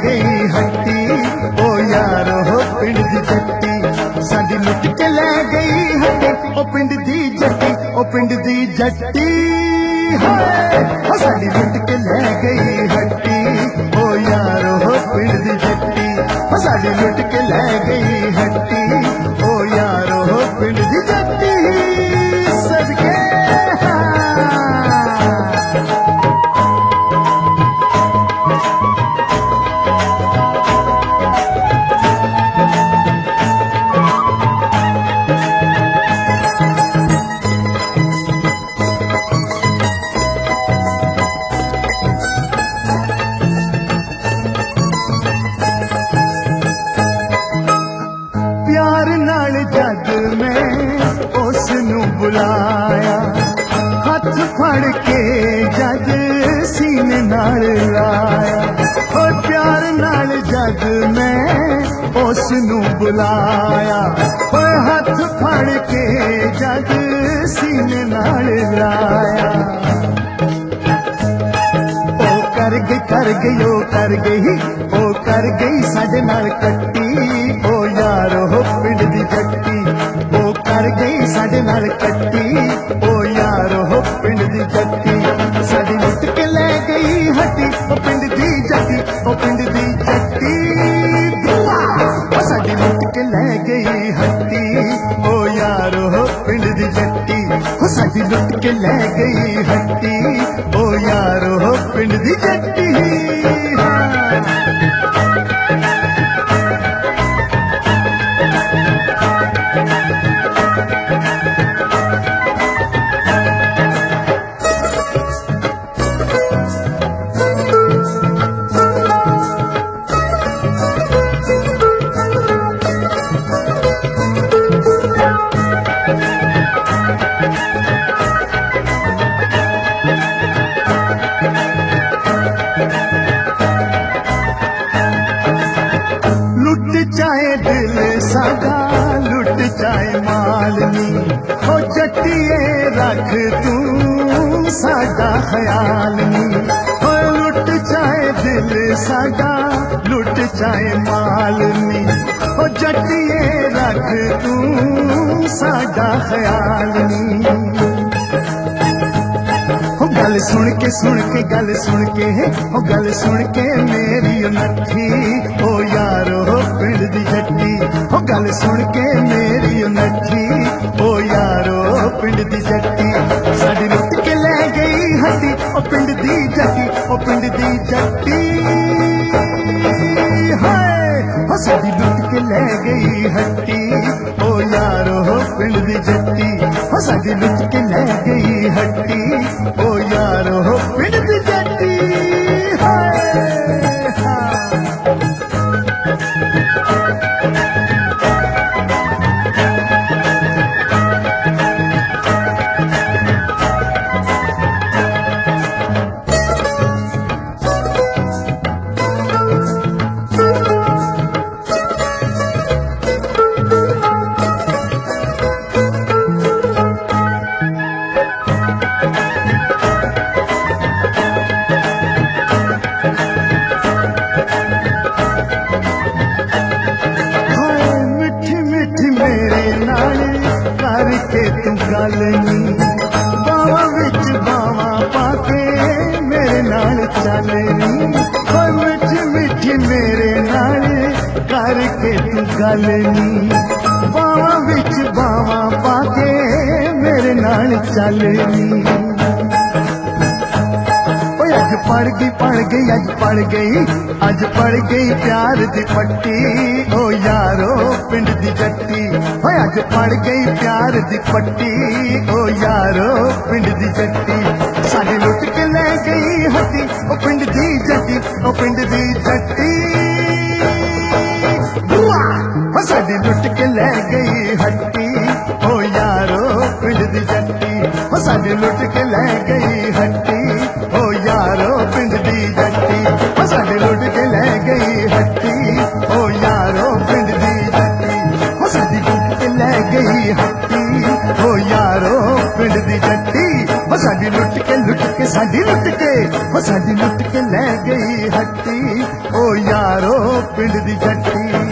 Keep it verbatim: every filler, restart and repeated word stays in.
गई हट्टी ओ यारो हो पिंड दी जट्टी साडी लुट के ले गई हट्टी ओ पिंड दी जट्टी ओ पिंड दी जट्टी हाय ओ साडी लुट के ले गई हट्टी ओ यारो हो पिंड दी जट्टी ओ साडी लुट के ले गई हट्टी ओ यारो हो पिंड दी जट्टी सदके बुलाया हाथ फड़ के जद सीने नाल लाया और प्यार नाल जद मैं उस नू बुलाया और हाथ फड़ के जद सीने नाल लाया ओ कर गई कर गई ओ कर गई ओ कर गई साडे नाल कट्टी ओ यारो हो पिंड दी जट्टी ओ कर गई साडे नाल कट्टी ओ यारो हो पिंड दी जट्टी साडी लुट के ले गई हट्टी ओ पिंड दी जट्टी ओ पिंड दी जट्टी दुआ ओ साडी लुट के ले गई हट्टी ओ यारो हो पिंड दी जट्टी ओ साडी लुट के ले गई हट्टी ओ यारो हो पिंड दी जट्टी चाहे दिल सादा लुट चाहे मालनी ओ जट्टिए रख तू सादा ख्याल नी ओ लुट चाहे दिल सादा लुट चाहे मालनी ओ जट्टिए रख तू सादा ख्याल नी गल सुन के सुन के गल सुन के ओ गल सुन के मेरी नथी ओ यारो हो पिंड दी जट्टी ओ गल सुन के मेरी नथी ओ यारो पिंड दी जट्टी साडी लुट के ले गई हट्टी ओ पिंड दी जट्टी ओ पिंड दी जट्टी हाय ओ साडी लुट के ले गई हट्टी ओ यारो हो पिंड दी जट्टी ओ साडी लुट के ले गई हट्टी ओ यारो हो पिंड दी जट्टी हाय करके तू गल नी बावा विच बावा पाके मेरे नाल चल नी और मिठ मिठी मेरे नाल करके तू गल नी बावा विच बावा पाके मेरे नाल चल नी अज पड़ गई पड़ गई अज पड़ गई अज पड़ गई प्यार दी पट्टी ओ यारो पिंड दी जट्टी ओ अज पड़ गई प्यार दी पट्टी ओ यारो पिंड दी जट्टी साडी लुट के ले गई हट्टी ओ पिंड दी जट्टी ओ पिंड दी जट्टी बुआ ओ साडी लुट के ले गई हट्टी ओ यारो पिंड दी जट्टी ओ साडी लुट के ले गई हट्टी ओ यारो पिंड दी जट्टी ओ साडी लुट के ले गई हट्टी ओ यारो पिंड दी जट्टी ओ साडी लुट के ले गई हट्टी ओ यारो पिंड दी जट्टी ओ साडी लुट के लुट के ਸਾਡੀ ਲੁੱਟ ਕੇ ਉਹ ਸਾਡੀ ਲੁੱਟ ਕੇ ਲੈ ਗਈ ਹੱਟੀ, ਓ ਯਾਰੋ ਪਿੰਡ ਦੀ ਜੱਟੀ।